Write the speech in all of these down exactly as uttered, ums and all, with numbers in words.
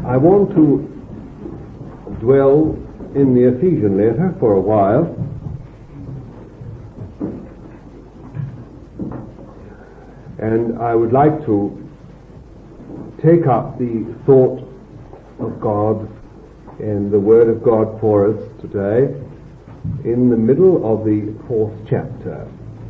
I want to dwell in the Ephesian letter for a while. And I would like to take up the thought of God and the Word of God for us today in the middle of the fourth chapter.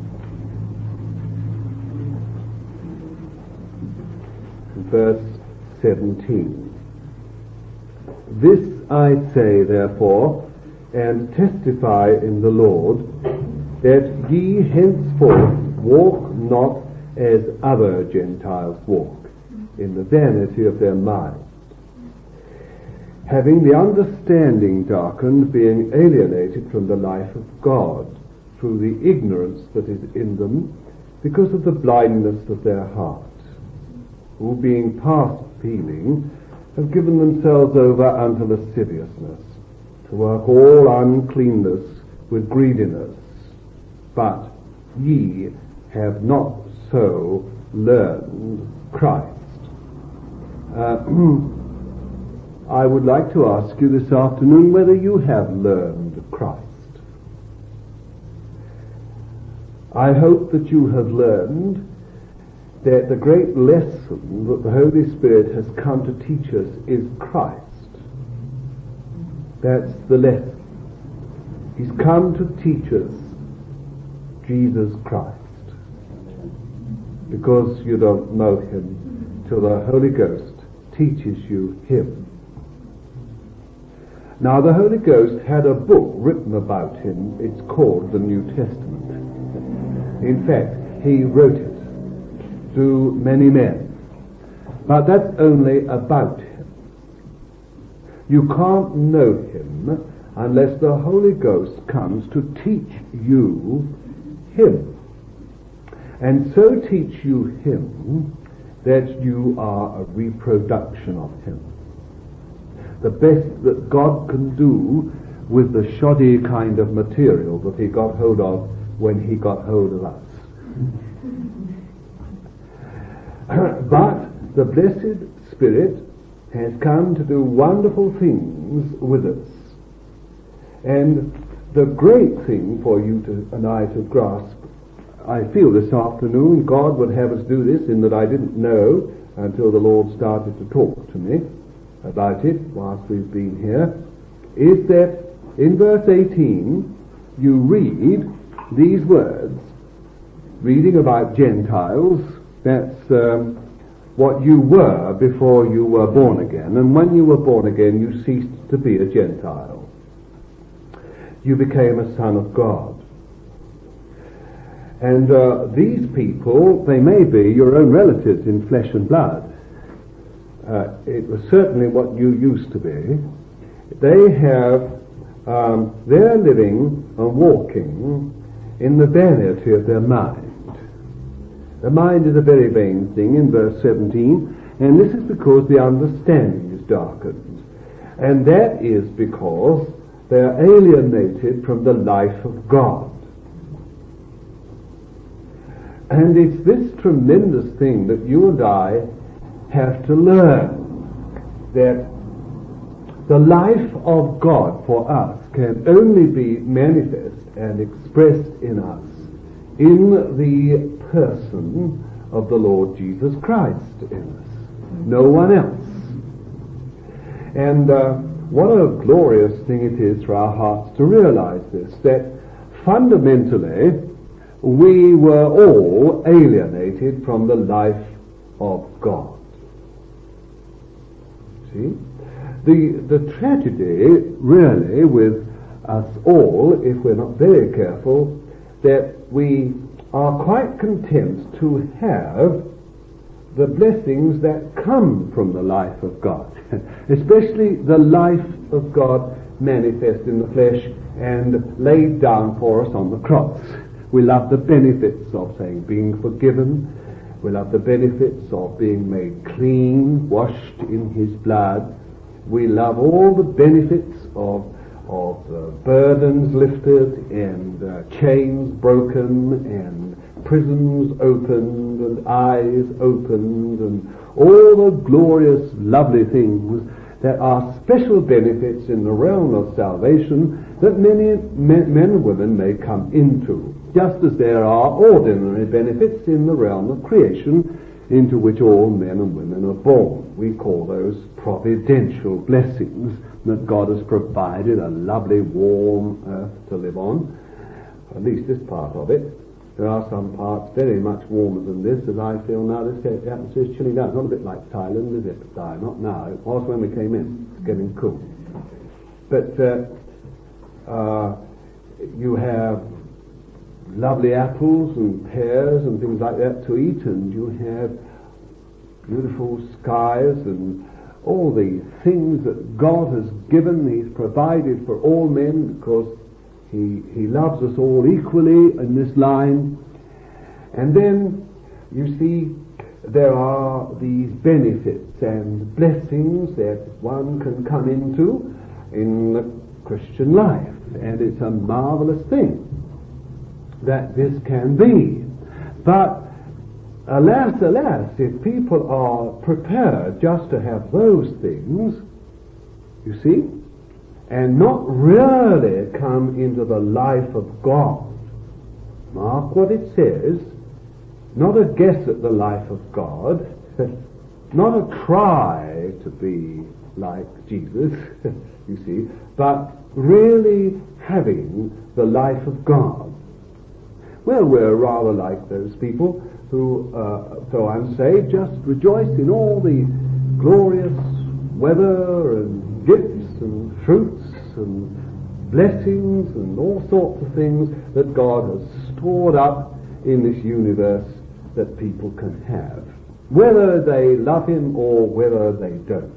Verse seventeen. This I say, therefore, and testify in the Lord, that ye henceforth walk not as other Gentiles walk, in the vanity of their mind, having the understanding darkened, being alienated from the life of God, through the ignorance that is in them, because of the blindness of their heart, who being past feeling, have given themselves over unto lasciviousness, to work all uncleanness with greediness. But ye have not so learned Christ. Uh, I would like to ask you this afternoon whether you have learned Christ. I hope that you have learned that the great lesson that the Holy Spirit has come to teach us is Christ. That's the lesson. He's come to teach us Jesus Christ. Because you don't know him till the Holy Ghost teaches you him. Now the Holy Ghost had a book written about him. It's called the New Testament. In fact, he wrote it to many men. But that's only about him. You can't know him unless the Holy Ghost comes to teach you him. And so teach you him that you are a reproduction of him. The best that God can do with the shoddy kind of material that he got hold of when he got hold of us. But the blessed Spirit has come to do wonderful things with us. And the great thing for you to, and I to grasp, I feel this afternoon God would have us do this, in that I didn't know until the Lord started to talk to me about it whilst we've been here, is that in verse eighteen you read these words, reading about Gentiles. That's um, what you were before you were born again. And when you were born again, you ceased to be a Gentile. You became a son of God. And uh, these people, they may be your own relatives in flesh and blood. Uh, it was certainly what you used to be. They have, um, they're living and walking in the vanity of their mind. The mind is a very vain thing in verse seventeen, and this is because the understanding is darkened. And that is because they're alienated from the life of God. And it's this tremendous thing that you and I have to learn, that the life of God for us can only be manifest and expressed in us in the person of the Lord Jesus Christ in us. No one else. And uh, what a glorious thing it is for our hearts to realize this, that fundamentally we were all alienated from the life of God. See? The, the tragedy really with us all, if we're not very careful, that we are quite content to have the blessings that come from the life of God, especially the life of God manifest in the flesh and laid down for us on the cross. We love the benefits of, saying, being forgiven. We love the benefits of being made clean, washed in his blood. We love all the benefits of of uh, burdens lifted and uh, chains broken and prisons opened and eyes opened and all the glorious, lovely things there are special benefits in the realm of salvation that many men, men and women may come into, just as there are ordinary benefits in the realm of creation into which all men and women are born. We call those providential blessings that God has provided, a lovely warm earth to live on, at least this part of it. There are some parts very much warmer than this, as I feel now. This atmosphere is chilling down. It's not a bit like Thailand, is it? No, not now. It was when we came in. It's getting cool. But uh, uh, you have lovely apples and pears and things like that to eat, and you have beautiful skies and all the things that God has given. He's provided for all men because He, he loves us all equally in this line. And then, you see, there are these benefits and blessings that one can come into in the Christian life. And it's a marvelous thing that this can be. But, alas, alas, if people are prepared just to have those things, you see, and not really come into the life of God. Mark what it says, not a guess at the life of God, not a try to be like Jesus, you see, but really having the life of God. Well, we're rather like those people who, uh, though I'm saved, just rejoice in all the glorious weather and gifts and fruits and blessings and all sorts of things that God has stored up in this universe that people can have, whether they love Him or whether they don't.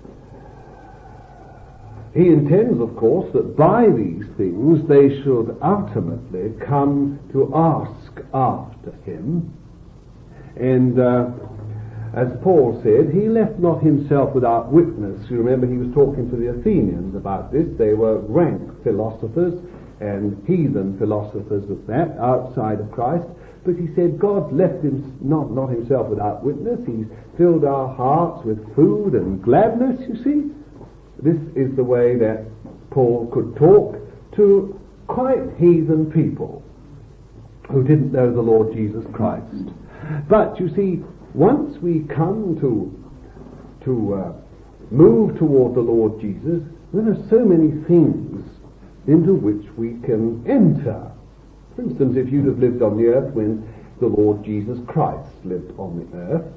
He intends, of course, that by these things they should ultimately come to ask after Him. And uh, as Paul said, he left not himself without witness. You remember he was talking to the Athenians about this. They were rank philosophers and heathen philosophers at that, outside of Christ. But he said God left him not, not himself without witness. He's filled our hearts with food and gladness, you see. This is the way that Paul could talk to quite heathen people who didn't know the Lord Jesus Christ. But, you see, once we come to to uh, move toward the Lord Jesus, there are so many things into which we can enter. For instance, if you'd have lived on the earth when the Lord Jesus Christ lived on the earth,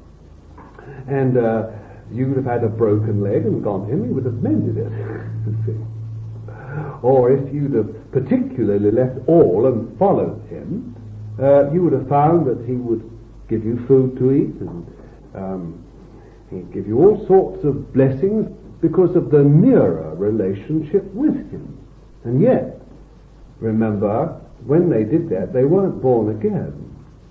and uh, you'd have had a broken leg and gone to Him, He would have mended it, you see. Or if you'd have particularly left all and followed Him, uh, you would have found that He would give you food to eat, and um, He'd give you all sorts of blessings because of the nearer relationship with Him. And yet, remember, when they did that, they weren't born again.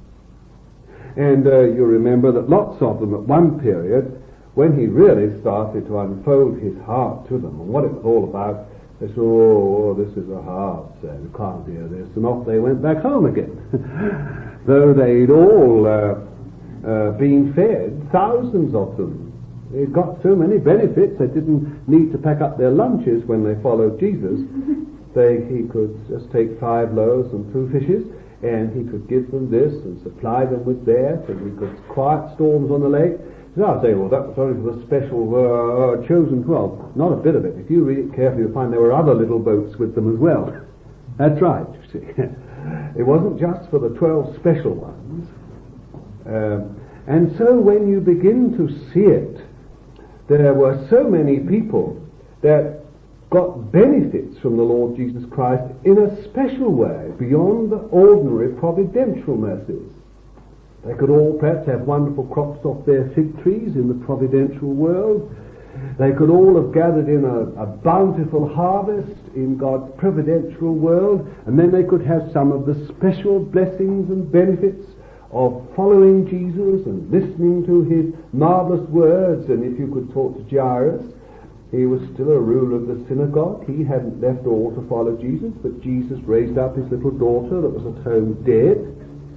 And uh, you remember that lots of them at one period, when He really started to unfold His heart to them and what it was all about, they said, oh, this is a hard saying, you can't hear this, and off they went back home again. Though they'd all uh, uh, been fed, thousands of them. They got so many benefits, they didn't need to pack up their lunches when they followed Jesus. They, he could just take five loaves and two fishes, and He could give them this and supply them with that, and He could quiet storms on the lake. So I'll say, well, that was only for the special uh, chosen twelve. Not a bit of it. If you read it carefully, you'll find there were other little boats with them as well. That's right, you see. It wasn't just for the twelve special ones. Um, and so when you begin to see it, there were so many people that got benefits from the Lord Jesus Christ in a special way, beyond the ordinary providential mercies. They could all perhaps have wonderful crops off their fig trees in the providential world. They could all have gathered in a, a bountiful harvest in God's providential world, and then they could have some of the special blessings and benefits of following Jesus and listening to His marvelous words. And if you could talk to Jairus, he was still a ruler of the synagogue. He hadn't left all to follow Jesus, but Jesus raised up his little daughter that was at home dead.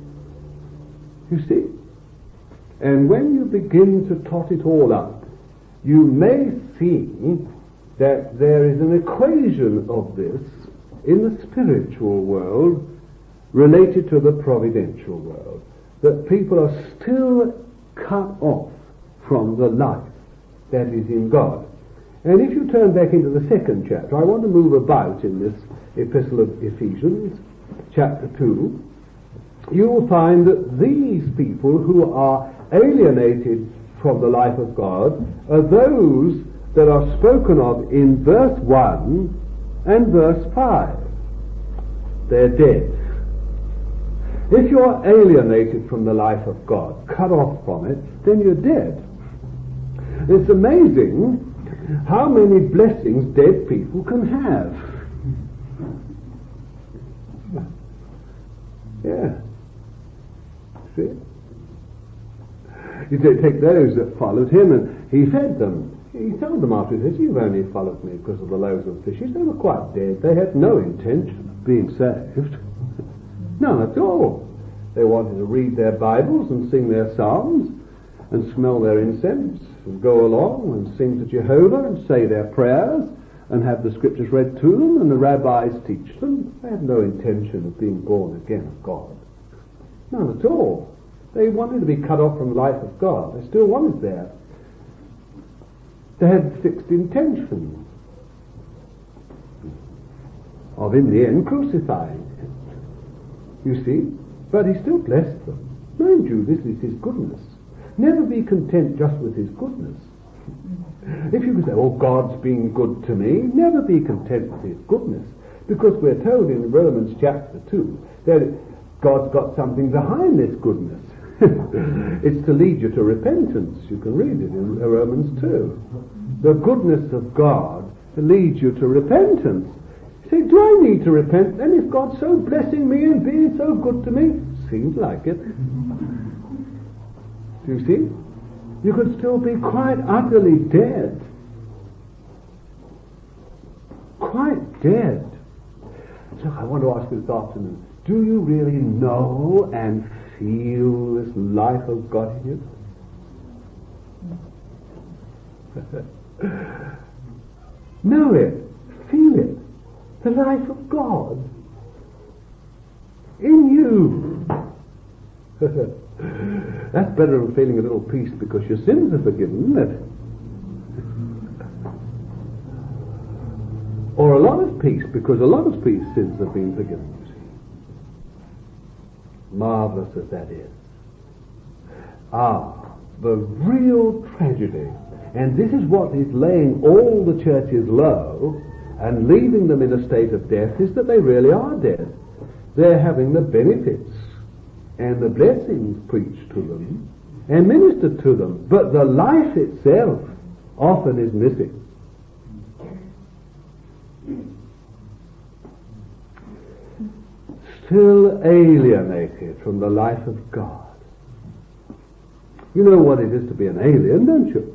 You see? And when you begin to tot it all up, you may seeing that there is an equation of this in the spiritual world related to the providential world, that people are still cut off from the life that is in God. And if you turn back into the second chapter, I want to move about in this epistle of Ephesians, chapter two, you will find that these people who are alienated from the life of God are those that are spoken of in verse one and verse five. They're dead. If you're alienated from the life of God, cut off from it, then you're dead. It's amazing how many blessings dead people can have. Yeah. See? You take those that followed him, and he fed them. He told them after this, you've only followed me because of the loaves of fishes. They were quite dead. They had no intention of being saved. None at all. They wanted to read their Bibles and sing their psalms and smell their incense and go along and sing to Jehovah and say their prayers and have the scriptures read to them and the rabbis teach them. They had no intention of being born again of God. None at all. They wanted to be cut off from the life of God. They still wanted that. They had fixed intentions of in the end crucifying him. You see? But he still blessed them. Mind you, this is his goodness. Never be content just with his goodness. If you can say, oh, God's been good to me, never be content with his goodness. Because we're told in Romans chapter two that God's got something behind this goodness. It's to lead you to repentance. You can read it in Romans two. The goodness of God leads you to repentance. You say, do I need to repent then if God's so blessing me and being so good to me? Seems like it. Do you see? You could still be quite utterly dead. Quite dead. So I want to ask you this afternoon, do you really know and feel this life of God in you? Know it. Feel it. The life of God in you. That's better than feeling a little peace because your sins are forgiven, isn't it? Or a lot of peace because a lot of peace sins have been forgiven, you see. Marvelous as that is. Ah, the real tragedy, and this is what is laying all the churches low and leaving them in a state of death, is that they really are dead. They're having the benefits and the blessings preached to them and ministered to them, but the life itself often is missing. Still alienated from the life of God. You know what it is to be an alien, don't you?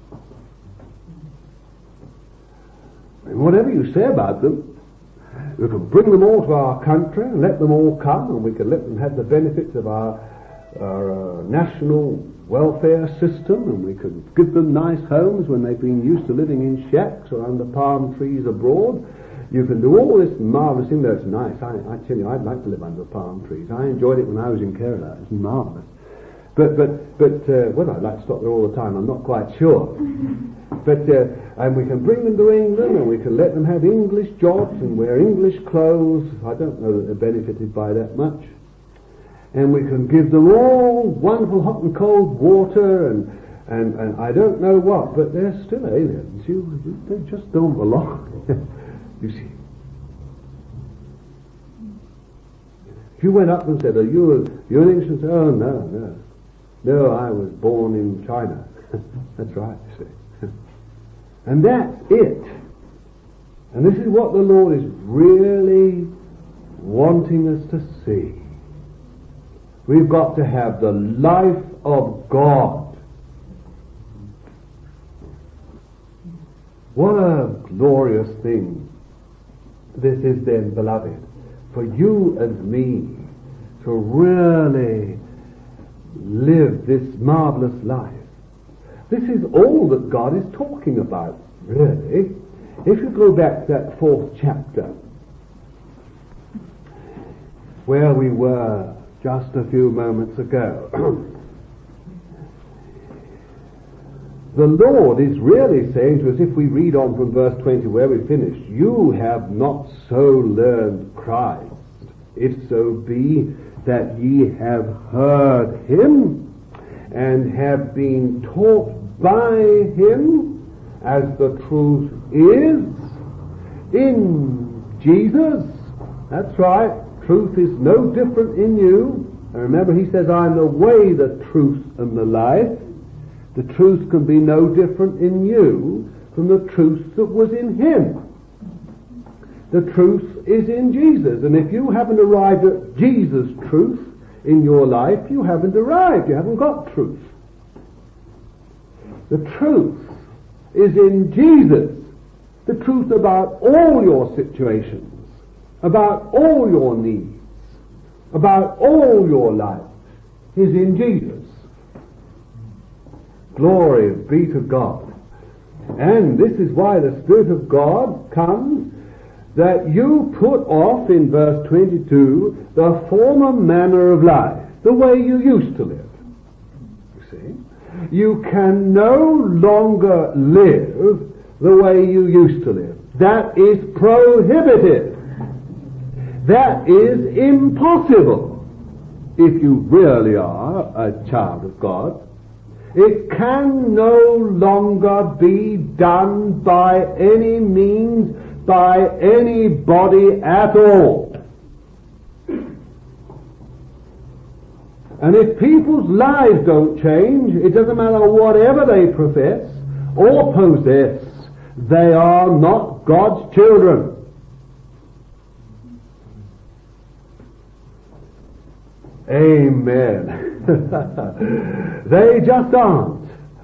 And whatever you say about them, we can bring them all to our country and let them all come, and we can let them have the benefits of our, our uh, national welfare system, and we can give them nice homes when they've been used to living in shacks or under palm trees abroad. You can do all this marvellous thing. That's nice. I, I tell you, I'd like to live under palm trees. I enjoyed it when I was in Kerala. It was marvellous. But, but, but, uh, whether I'd like to stop there all the time, I'm not quite sure. But, uh, and we can bring them to England, and we can let them have English jobs and wear English clothes. I don't know that they're benefited by that much. And we can give them all wonderful hot and cold water and, and, and I don't know what, but they're still aliens. You, you they just don't belong. You see. If you went up and said, are you, a, you an English? And said, oh, no, no. No, I was born in China. That's right, you see. And that's it. And this is what the Lord is really wanting us to see. We've got to have the life of God. What a glorious thing this is then, beloved, for you and me to really live this marvelous life. This is all that God is talking about really, if you go back to that fourth chapter, where we were just a few moments ago, the Lord is really saying to us, if we read on from verse twenty where we finished, you have not so learned Christ, if so be that ye have heard him and have been taught by him, as the truth is in Jesus. That's right, truth is no different in you. And remember, he says, I am the way, the truth, and the life. The truth can be no different in you from the truth that was in him. The truth is in Jesus. And if you haven't arrived at Jesus' truth in your life, you haven't arrived. You haven't got truth. The truth is in Jesus. The truth about all your situations, about all your needs, about all your life is in Jesus. Glory be to God. And this is why the Spirit of God comes, that you put off, in verse twenty-two, the former manner of life, the way you used to live. You see? You can no longer live the way you used to live. That is prohibited. That is impossible if you really are a child of God. It can no longer be done by any means, by anybody at all. And if people's lives don't change, it doesn't matter whatever they profess or possess, they are not God's children. Amen. They just aren't.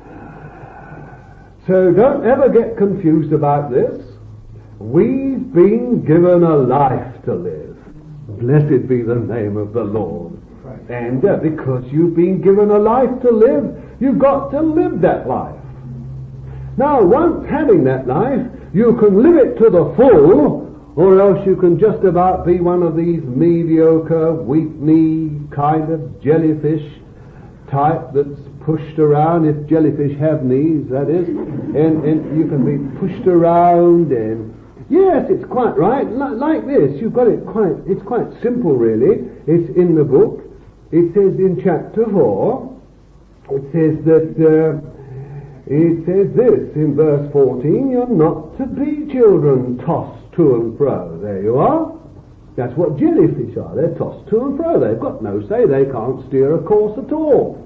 So don't ever get confused about this. We've been given a life to live. Blessed be the name of the Lord. Right. And uh, because you've been given a life to live, you've got to live that life. Now, once having that life, you can live it to the full, or else you can just about be one of these mediocre, weak-kneed kind of jellyfish type that's pushed around, if jellyfish have knees, that is, and, and you can be pushed around, and yes, it's quite right, L- like this, you've got it quite, it's quite simple really. It's in the book. It says in chapter four, it says that, uh, it says this in verse fourteen, you're not to be children tossed to and fro. There you are. That's what jellyfish are. They're tossed to and fro. They've got no say. They can't steer a course at all.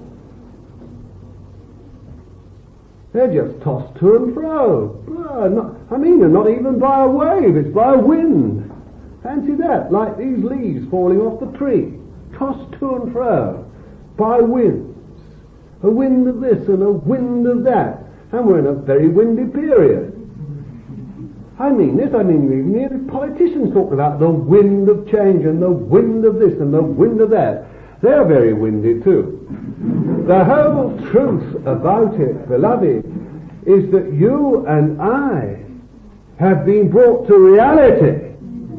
They're just tossed to and fro. Oh, not, I mean, not even by a wave. It's by a wind. Fancy that. Like these leaves falling off the tree. Tossed to and fro by winds. A wind of this and a wind of that. And we're in a very windy period. I mean this, I mean even the politicians talk about the wind of change and the wind of this and the wind of that. They're very windy too. The whole truth about it, beloved, is that you and I have been brought to reality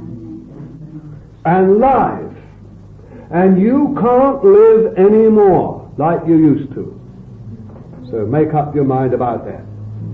and life, and you can't live anymore like you used to. So make up your mind about that.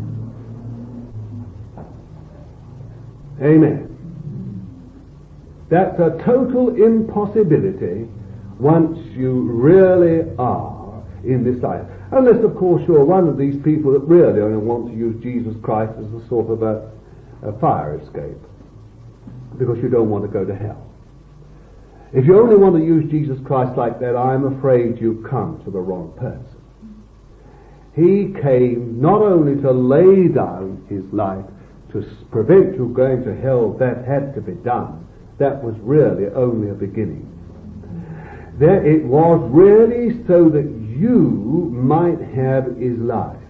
Amen. That's a total impossibility once you really are in this life. Unless, of course, you're one of these people that really only want to use Jesus Christ as a sort of a, a fire escape, because you don't want to go to hell. If you only want to use Jesus Christ like that, I'm afraid you've come to the wrong person. He came not only to lay down his life to prevent you going to hell. That had to be done. That was really only a beginning. There it was really so that you might have his life.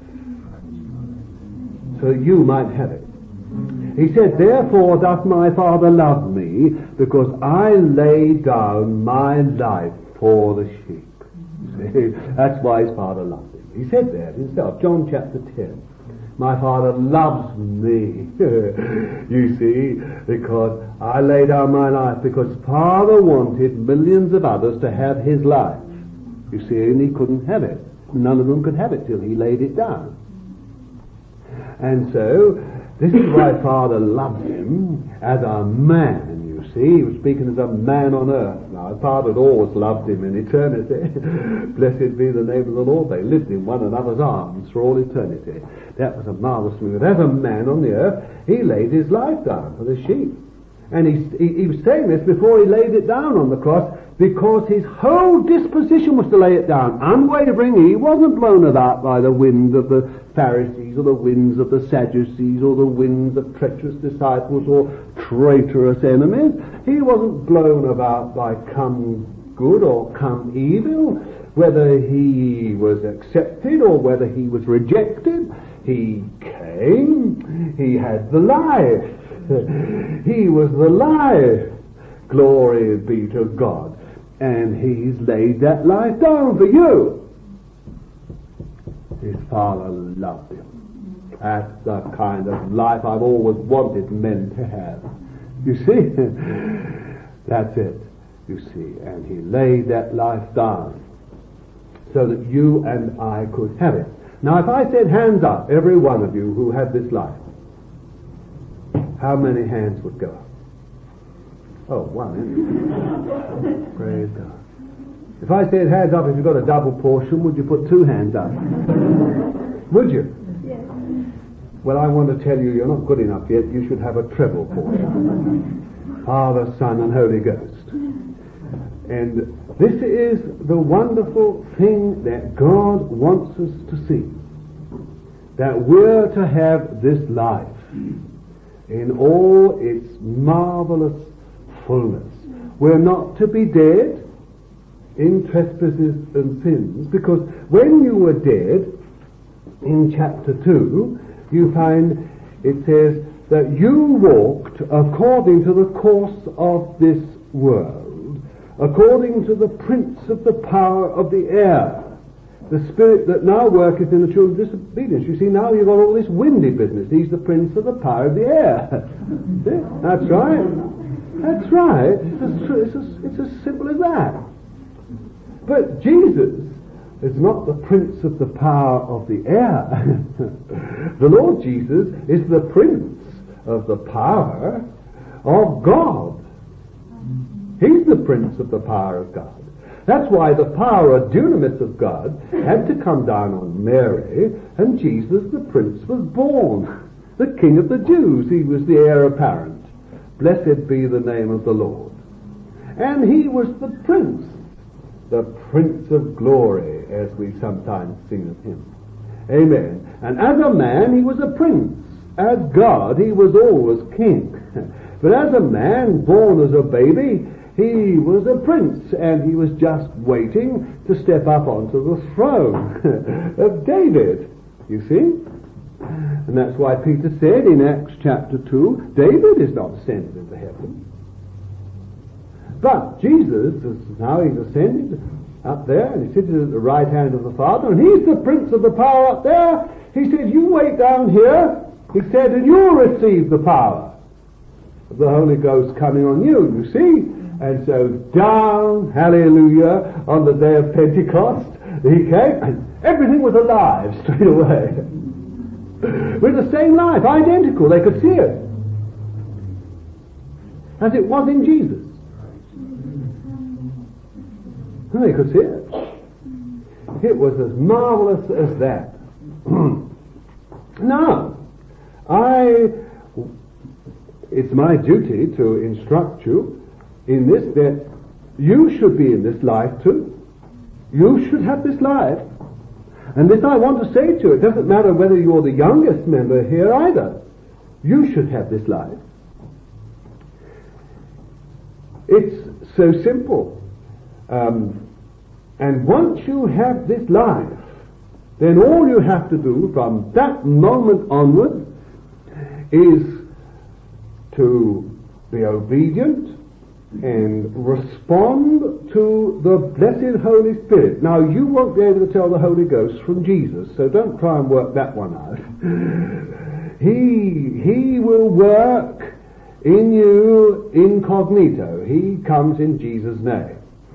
So you might have it. He said, therefore doth my Father love me, because I lay down my life for the sheep. See? That's why his Father loved him. He said that himself, John chapter ten. My Father loves me. You see, because I lay down my life because Father wanted millions of others to have his life. You see, and he couldn't have it. None of them could have it till he laid it down. And so, this is why Father loved him as a man, you see. He was speaking as a man on earth. Now, Father had always loved him in eternity. Blessed be the name of the Lord. They lived in one another's arms for all eternity. That was a marvelous thing. But as a man on the earth, he laid his life down for the sheep. And he, he, he was saying this before he laid it down on the cross, because his whole disposition was to lay it down, unwavering. He wasn't blown about by the wind of the Pharisees or the winds of the Sadducees or the winds of treacherous disciples or traitorous enemies. He wasn't blown about by come good or come evil, whether he was accepted or whether he was rejected. He came, he had the life, he was the life. Glory be to God. And he's laid that life down for you. His Father loved him. That's the kind of life I've always wanted men to have. You see? That's it. You see. And he laid that life down so that you and I could have it. Now, if I said hands up, every one of you who had this life, how many hands would go up? Oh, one, isn't it? Praise God. If I said hands up, if you've got a double portion, would you put two hands up? Would you? Yes. Well, I want to tell you, you're not good enough yet. You should have a treble portion. Father, Son, and Holy Ghost. And this is the wonderful thing that God wants us to see. That we're to have this life in all its marvelous fullness. We're not to be dead in trespasses and sins, because when you were dead, in chapter two, you find it says that you walked according to the course of this world, according to the prince of the power of the air, the spirit that now worketh in the children of disobedience. You see, now you've got all this windy business. He's the prince of the power of the air. See? That's right. That's right. It's as, it's, as, it's as simple as that. But Jesus is not the prince of the power of the air. The Lord Jesus is the prince of the power of God. He's the prince of the power of God. That's why the power of dunamis of God had to come down on Mary, and Jesus the prince was born. The King of the Jews. He was the heir apparent. Blessed be the name of the Lord. And he was the prince, the Prince of Glory, as we sometimes sing of him. Amen. And as a man, he was a prince. As God, he was always king. But as a man born as a baby, he was a prince, and he was just waiting to step up onto the throne of David. You see? And that's why Peter said in Acts chapter two, David is not ascended into heaven. But Jesus, is now he's ascended up there, and he sits at the right hand of the Father, and he's the prince of the power up there. He said, you wait down here, he said, and you'll receive the power of the Holy Ghost coming on you, you see. And so down, hallelujah, on the day of Pentecost, he came, and everything was alive straight away. With the same life, identical, they could see it. As it was in Jesus. And they could see it. It was as marvelous as that. Now, I, it's my duty to instruct you in this, that you should be in this life too. You should have this life. And this I want to say to you, it doesn't matter whether you're the youngest member here either. You should have this life. It's so simple. Um, and once you have this life, then all you have to do from that moment onward is to be obedient and respond to the blessed Holy Spirit. Now, you won't be able to tell the Holy Ghost from Jesus, so don't try and work that one out. he, he will work in you incognito. He comes in Jesus' name.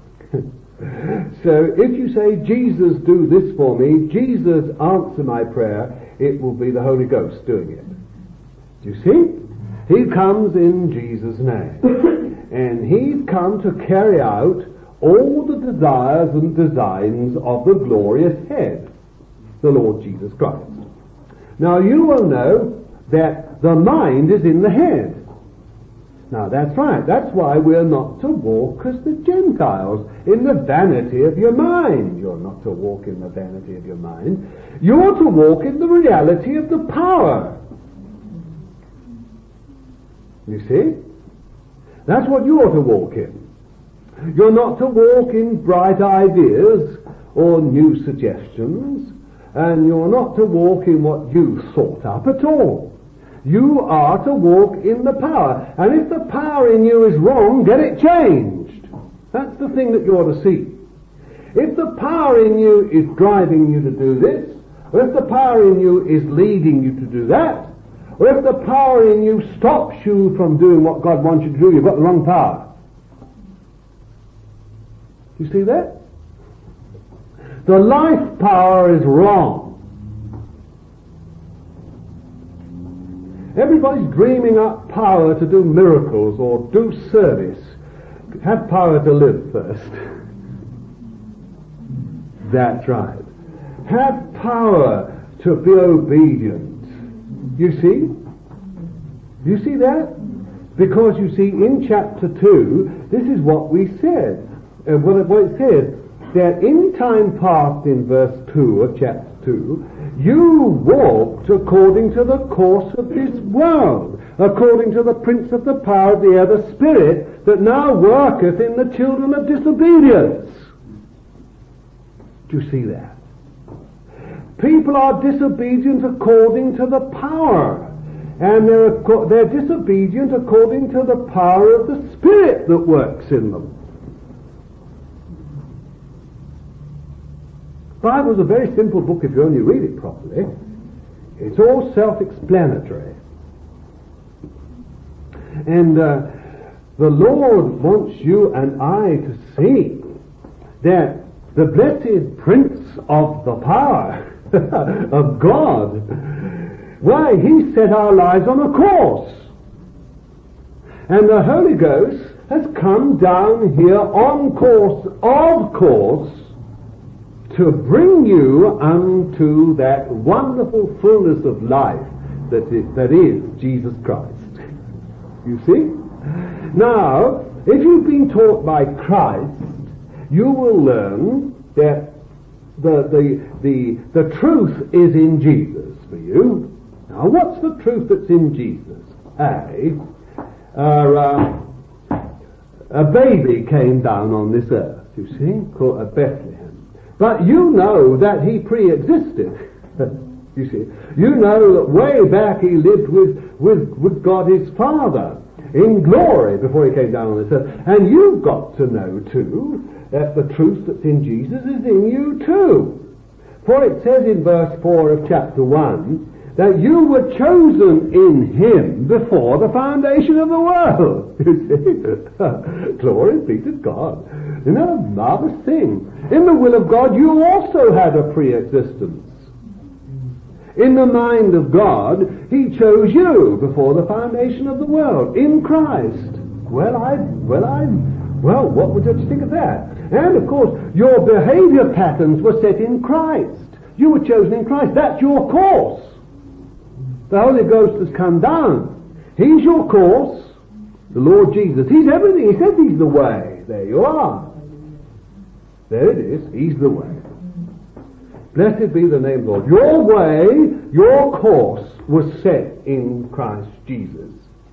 So if you say, Jesus, do this for me, Jesus, answer my prayer, it will be the Holy Ghost doing it. Do you see? He comes in Jesus' name. And he's come to carry out all the desires and designs of the glorious head, the Lord Jesus Christ. Now you will know that the mind is in the head. Now that's right. That's why we're not to walk as the Gentiles, in the vanity of your mind. You're not to walk in the vanity of your mind. You're to walk in the reality of the power. You see? That's what you ought to walk in. You're not to walk in bright ideas or new suggestions, and you're not to walk in what you thought up at all. You are to walk in the power. And if the power in you is wrong, get it changed. That's the thing that you ought to see. If the power in you is driving you to do this, or if the power in you is leading you to do that, or if the power in you stops you from doing what God wants you to do, you've got the wrong power. Do you see that? The life power is wrong. Everybody's dreaming up power to do miracles or do service. Have power to live first. That's right. Have power to be obedient. You see? You see that? Because you see, in chapter two, this is what we said. And what it says, that in time past, in verse two of chapter two, you walked according to the course of this world, according to the prince of the power of the air, the spirit that now worketh in the children of disobedience. Do you see that? People are disobedient according to the power, and they're, they're disobedient according to the power of the Spirit that works in them. The Bible is a very simple book if you only read it properly. It's all self-explanatory. And uh, the Lord wants you and I to see that the blessed Prince of the power of God, why, he set our lives on a course. And the Holy Ghost has come down here on course, of course, to bring you unto that wonderful fullness of life that is, that is Jesus Christ. You see? Now, if you've been taught by Christ, you will learn that the, the, the, the truth is in Jesus for you. Now, what's the truth that's in Jesus? A, uh, a baby came down on this earth, you see, called a Bethlehem. But you know that he pre-existed. You see, you know that way back he lived with, with, with God his Father in glory before he came down on this earth. And you've got to know too that the truth that's in Jesus is in you too. For it says in verse four of chapter one that you were chosen in him before the foundation of the world. You see? Glory be to God. You know, a marvelous thing. In the will of God, you also had a pre-existence. In the mind of God, he chose you before the foundation of the world, in Christ. Well, I, well, I, well, what would you think of that? And, of course, your behavior patterns were set in Christ. You were chosen in Christ. That's your course. The Holy Ghost has come down. He's your course. The Lord Jesus. He's everything. He says he's the way. There you are. There it is. He's the way. Blessed be the name of the Lord. Your way, your course was set in Christ Jesus.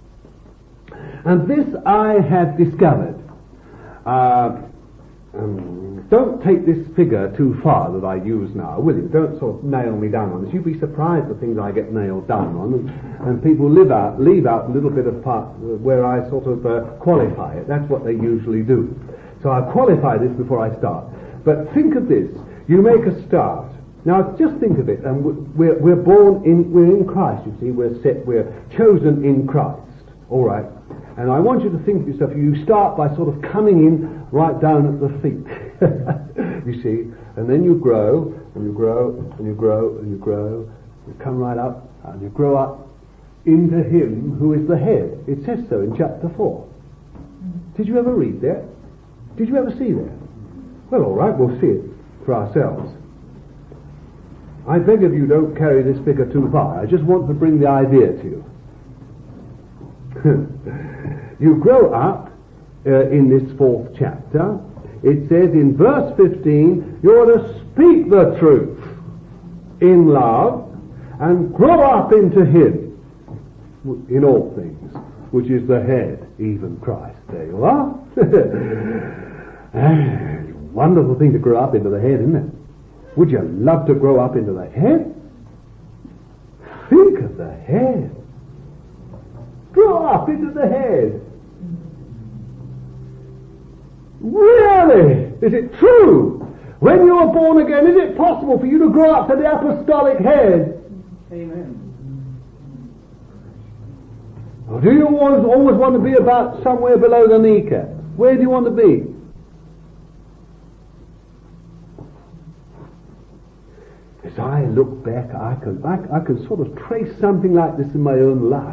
And this I have discovered. Uh, um, don't take this figure too far that I use now, will you? Don't sort of nail me down on this. You'd be surprised at the things I get nailed down on, and, and people live out, leave out a little bit of part where I sort of uh, qualify it. That's what they usually do. So I'll qualify this before I start. But think of this. You make a start. Now just think of it. And we're, we're born in, we're in Christ, you see. We're set, we're chosen in Christ. All right. And I want you to think of yourself. You start by sort of coming in right down at the feet. You see. And then you grow, and you grow, and you grow, and you grow. You come right up, and you grow up into Him who is the head. It says so in chapter four. Did you ever read that? Did you ever see that? Well, all right, we'll see it for ourselves. I beg of you, don't carry this figure too far. I just want to bring the idea to you. You grow up uh, in this fourth chapter. It says in verse fifteen, you're to speak the truth in love and grow up into Him in all things, which is the head, even Christ. There you are. Wonderful thing to grow up into the head, isn't it? Would you love to grow up into the head? Think of the head. Grow up into the head. Really? Is it true? When you are born again, is it possible for you to grow up to the apostolic head? Amen. Or do you always, always want to be about somewhere below the kneecap? Where do you want to be? As I look back, I can, I, I can sort of trace something like this in my own life.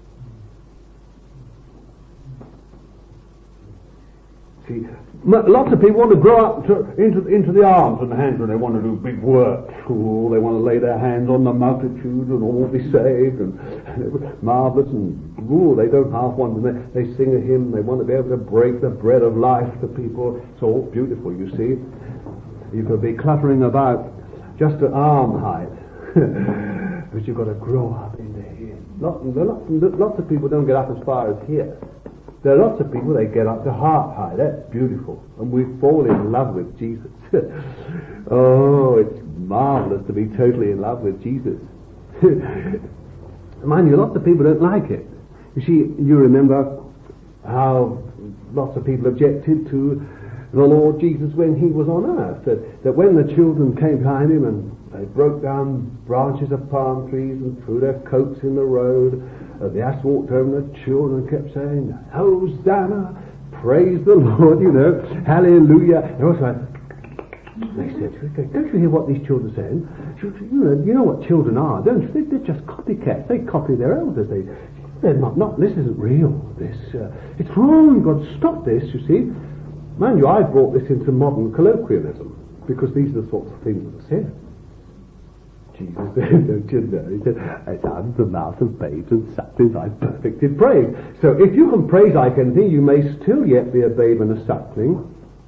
See, lots of people want to grow up to, into, into the arms and the hands when they want to do big work. Ooh, they want to lay their hands on the multitude and all be saved and, and marvellous, and ooh, they don't half want to. They, they sing a hymn. They want to be able to break the bread of life to people. It's all beautiful, you see. You could be cluttering about just at arm height, but you've got to grow up into Him. Lots, lots of people don't get up as far as here. There are lots of people, they get up to heart high. That's beautiful. And we fall in love with Jesus. Oh, it's marvellous to be totally in love with Jesus. Mind you, lots of people don't like it. You see, you remember how lots of people objected to the Lord Jesus when He was on earth. That, that when the children came behind Him and they broke down branches of palm trees and threw their coats in the road, Uh, the ass walked over and the children kept saying, Hosanna, praise the Lord, you know, hallelujah. And also, they said, don't you hear what these children are saying? You know, you know what children are, don't you? They're just copycats. They copy their elders. They, they're not, not, this isn't real. This, uh, it's wrong. God, stop this, you see. Mind you, I brought this into modern colloquialism because these are the sorts of things that are said. Jesus said, don't you know? He said, it's out of the mouth of babes and sucklings I've perfected praise. So if you can praise like anything, you may still yet be a babe and a suckling.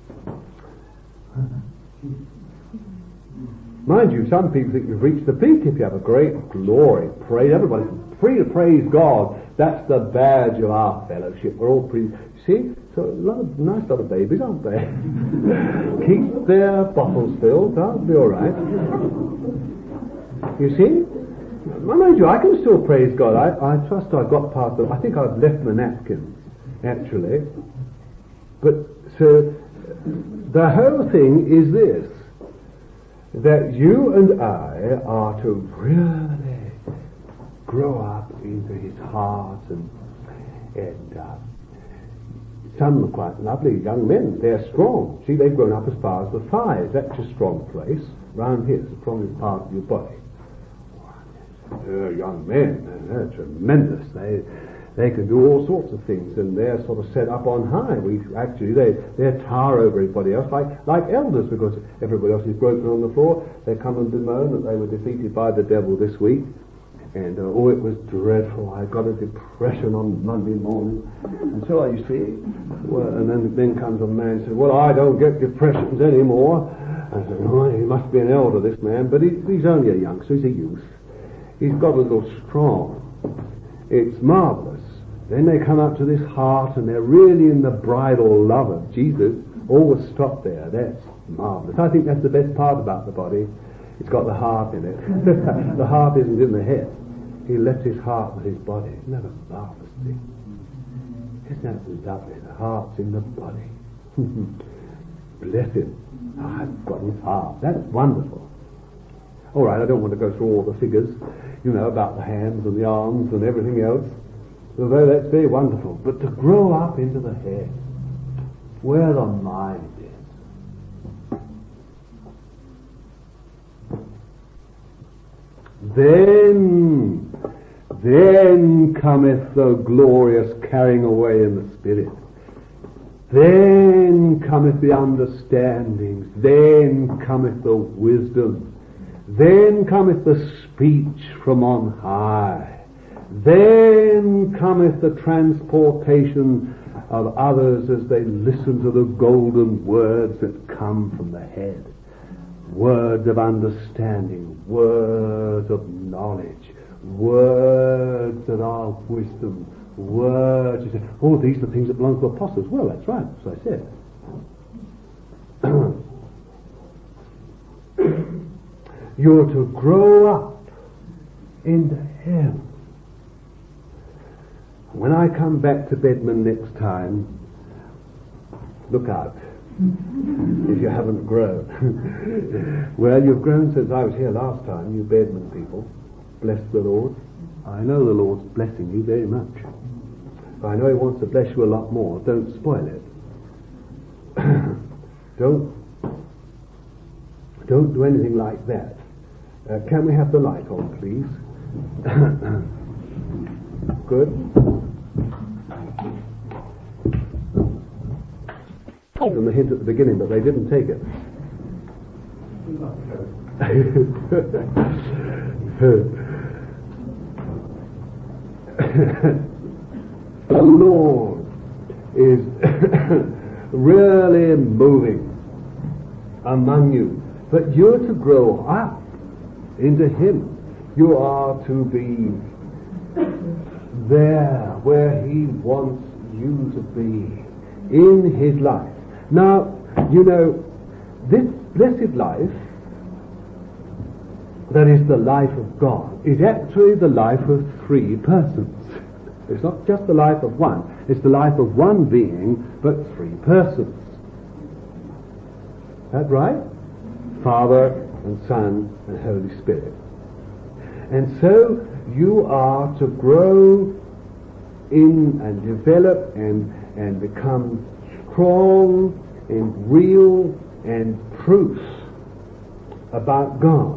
Mind you, some people think you've reached the peak if you have a great glory. Praise, everybody's free to praise God. That's the badge of our fellowship. We're all pretty, see? So a lot of, nice lot of babies, aren't they? Keep their bottles filled, that'll be alright. You see? Mind you, I can still praise God. I, I trust I got past them. I think I've left my napkins, actually. But, so, the whole thing is this, that you and I are to really grow up into His heart, and, and uh, some are quite lovely young men. They're strong. See, they've grown up as far as the thighs. That's a strong place. Round here, it's the strongest part of your body. Uh, young men, they're tremendous. They they can do all sorts of things, and they're sort of set up on high. We actually they they tower over everybody else, like like elders, because everybody else is broken on the floor. They come and bemoan that they were defeated by the devil this week, and uh, oh, it was dreadful. I got a depression on Monday morning, and so you see. Well, and then then comes a man and says, "Well, I don't get depressions anymore." I said, "Oh, he must be an elder, this man," but he, he's only a youngster. He's a youth. He's got a little strong. It's marvellous. Then they come up to this heart and they're really in the bridal love of Jesus. Always stop there. That's marvellous. I think that's the best part about the body. It's got the heart in it. The heart isn't in the head. He left his heart with his body. Isn't that a marvellous thing? Isn't that lovely? The heart's in the body. bless him. I've got his heart. That's wonderful. All right, I don't want to go through all the figures, you know, about the hands and the arms and everything else, although that's very wonderful. But to grow up into the head, where the mind is, then, then cometh the glorious carrying away in the spirit. Then cometh the understandings, then cometh the wisdom, then cometh the speech from on high, then cometh the transportation of others as they listen to the golden words that come from the head. Words of understanding, words of knowledge, words that are wisdom, words. You say, oh, these are the things that belong to apostles. Well, that's right, as I said. You're to grow up into Him. When I come back to Bedman next time, look out. If you haven't grown. Well, you've grown since I was here last time, you Bedman people. Bless the Lord. I know the Lord's blessing you very much. But I know He wants to bless you a lot more. Don't spoil it. don't don't do anything like that. Uh, can we have the light on, please? Good. From the hint at the beginning, but they didn't take it. The Lord is really moving among you, but you're to grow up into Him. You are to be there where He wants you to be in His life. Now, you know, this blessed life, that is the life of God, is actually the life of three persons. It's not just the life of one, it's the life of one being, but three persons. That right? Father and Son and Holy Spirit. And so you are to grow in and develop and, and become strong and real and truth about God.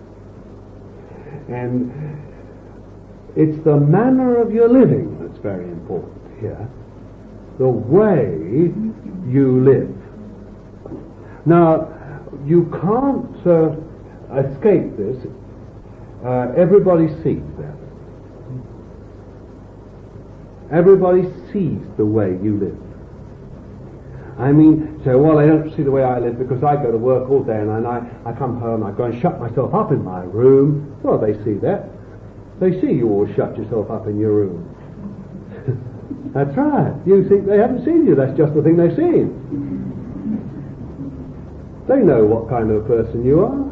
And it's the manner of your living that's very important here. The way you live. Now, you can't uh, escape this. Uh, everybody sees that. Everybody sees the way you live. I mean, say, well, they don't see the way I live because I go to work all day and I, I come home, I go and shut myself up in my room. Well, they see that. They see you all shut yourself up in your room. That's right. You think they haven't seen you. That's just the thing they've seen. They know what kind of a person you are.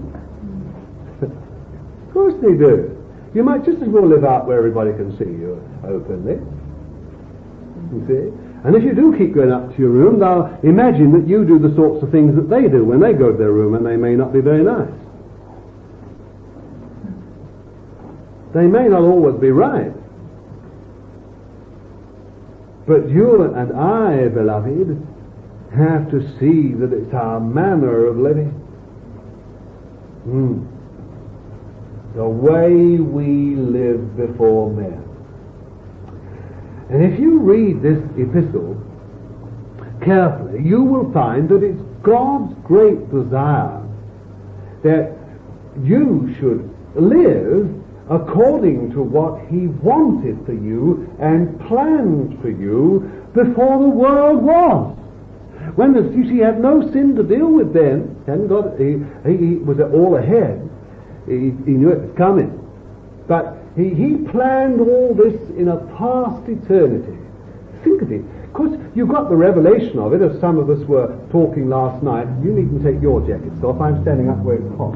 Of course they do. You might just as well live out where everybody can see you openly. You see? And if you do keep going up to your room, they'll imagine that you do the sorts of things that they do when they go to their room, and they may not be very nice. They may not always be right. But you and I, beloved, have to see that it's our manner of living. Mm. The way we live before men. And if you read this epistle carefully, you will find that it's God's great desire that you should live according to what He wanted for you and planned for you before the world was. When the, you see, He had no sin to deal with then. He hadn't got, he, he, he was all ahead. He, he knew it was coming. But He, he planned all this in a past eternity. Think of it. Of course, you got the revelation of it, as some of us were talking last night. You needn't take your jackets off. I'm standing up where it's hot.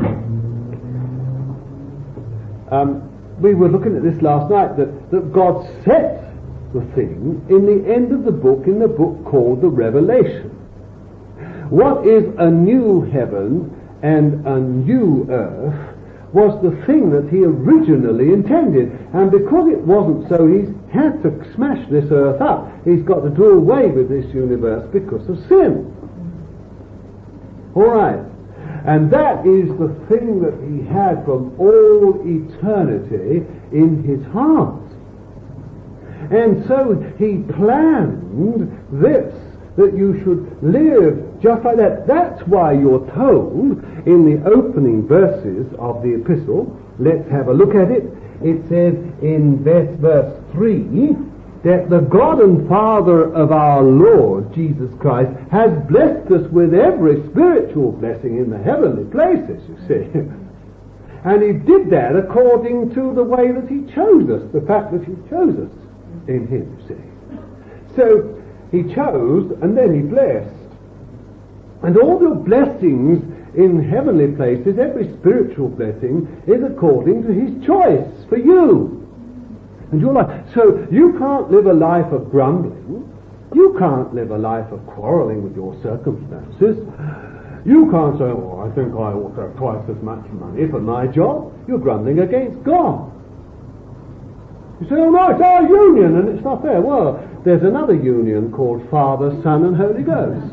Um, we were looking at this last night, that, that God set the thing in the end of the book, in the book called the Revelation. what is a new heaven and a new earth was the thing that he originally intended. And because it wasn't so, he's had to smash this earth up. He's got to do away with this universe because of sin. All right. And that is the thing that he had from all eternity in his heart. And so he planned this, that you should live just like that. That's why you're told in the opening verses of the epistle, let's have a look at it. It says in verse, verse three, that the God and Father of our Lord Jesus Christ has blessed us with every spiritual blessing in the heavenly places, you see. And he did that according to the way that he chose us, the fact that he chose us in him, you see. So he chose and then he blessed. And all the blessings in heavenly places, every spiritual blessing, is according to his choice for you. And your life. So you can't live a life of grumbling. You can't live a life of quarreling with your circumstances. You can't say, oh, I think I ought to have twice as much money for my job. You're grumbling against God. You say, oh no, it's our union and it's not fair. Well, there's another union called Father, Son and Holy Ghost.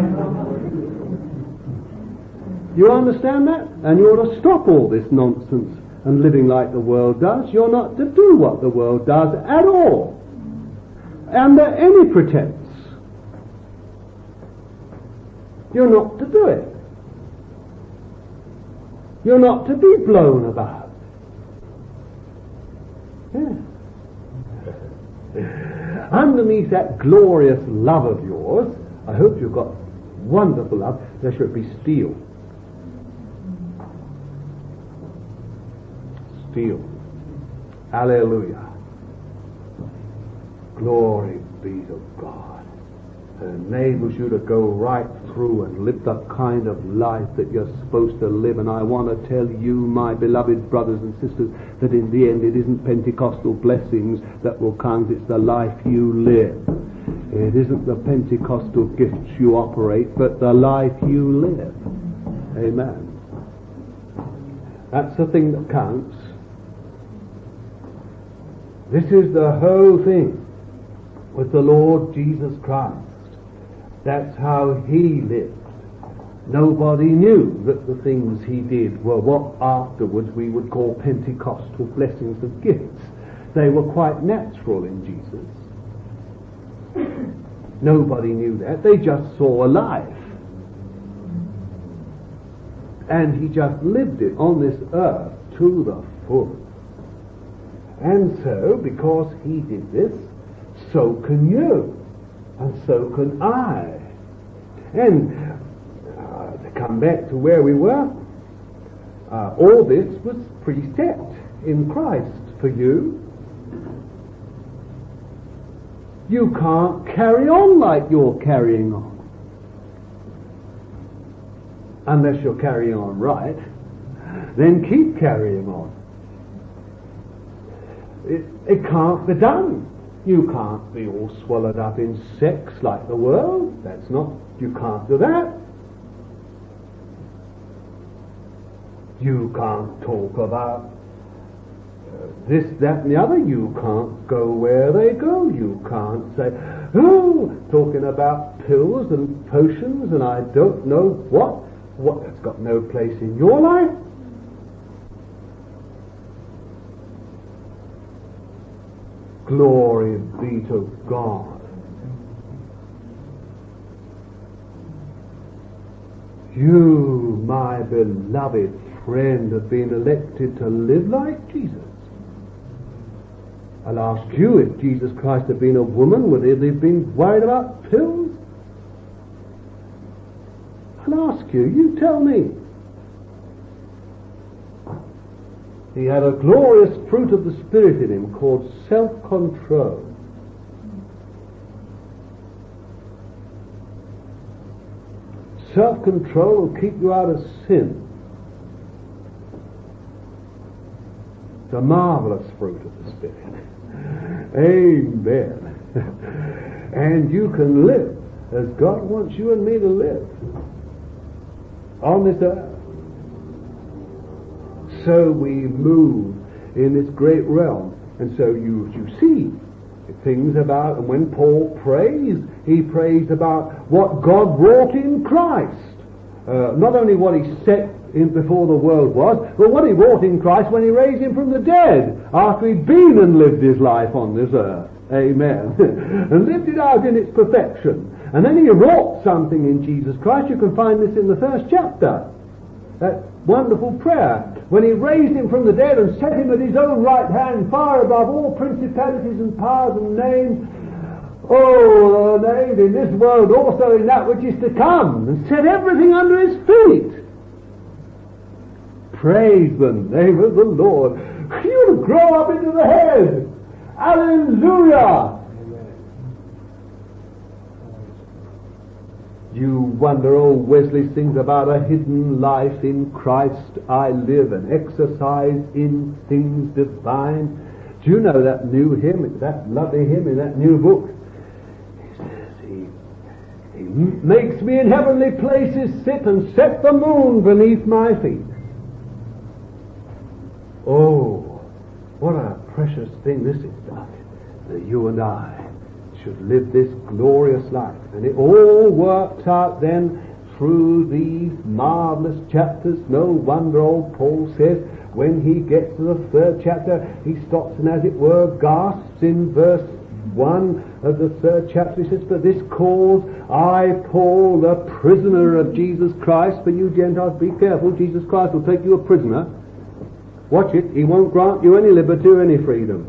You understand that? And you ought to stop all this nonsense and living like the world does. You're not to do what the world does at all, under any pretense. You're not to do it. You're not to be blown about. Yeah. Underneath that glorious love of yours, I hope you've got wonderful love, there should be steel. Steel. Hallelujah. Glory be to God. It enables you to go right through and live the kind of life that you're supposed to live. And I want to tell you, my beloved brothers and sisters, that in the end it isn't Pentecostal blessings that will count, it's the life you live. It isn't the Pentecostal gifts you operate, but the life you live. Amen. That's the thing that counts. This is the whole thing with the Lord Jesus Christ. That's how he lived. Nobody knew that the things he did were what afterwards we would call Pentecostal blessings of gifts. They were quite natural in Jesus. Nobody knew that. They just saw a life. And he just lived it on this earth to the full. And so, because he did this, so can you, and so can I. And uh, to come back to where we were, uh, all this was preset in Christ for you. You can't carry on like you're carrying on, unless you're carrying on right. Then keep carrying on. It, it can't be done. You can't be all swallowed up in sex like the world. That's not, you can't do that. You can't talk about uh, this, that and the other. You can't go where they go. You can't say, oh, talking about pills and potions and I don't know what. What, that's got no place in your life. Glory be to God. You, my beloved friend, have been elected to live like Jesus. I'll ask you, if Jesus Christ had been a woman, would he have been worried about pills? I'll ask you, you tell me. He had a glorious fruit of the Spirit in him called self-control. Self-control will keep you out of sin. It's a marvelous fruit of the Spirit. Amen. And you can live as God wants you and me to live on this earth. So we move in this great realm. And so you, you see things about, and when Paul prays, he prays about what God wrought in Christ. Uh, not only what he set in before the world was, but what he wrought in Christ when he raised him from the dead, after he'd been and lived his life on this earth. Amen. And lived it out in its perfection. And then he wrought something in Jesus Christ. You can find this in the first chapter. That wonderful prayer, when he raised him from the dead and set him at his own right hand, far above all principalities and powers and names, oh, named in this world, also in that which is to come, and set everything under his feet. Praise the name of the Lord. You grow up into the head. Hallelujah. You wonder, oh, Wesley sings about a hidden life in Christ I live and exercise in things divine. Do you know that new hymn, that lovely hymn in that new book? He says, he, he makes me in heavenly places sit and set the moon beneath my feet. Oh, what a precious thing this is, that you and I should live this glorious life. And it all works out then through these marvelous chapters. No wonder old Paul says, when he gets to the third chapter, he stops and, as it were, gasps in verse one of the third chapter. He says, for this cause I, Paul, the prisoner of Jesus Christ. For you Gentiles, be careful, Jesus Christ will take you a prisoner. Watch it, he won't grant you any liberty or any freedom,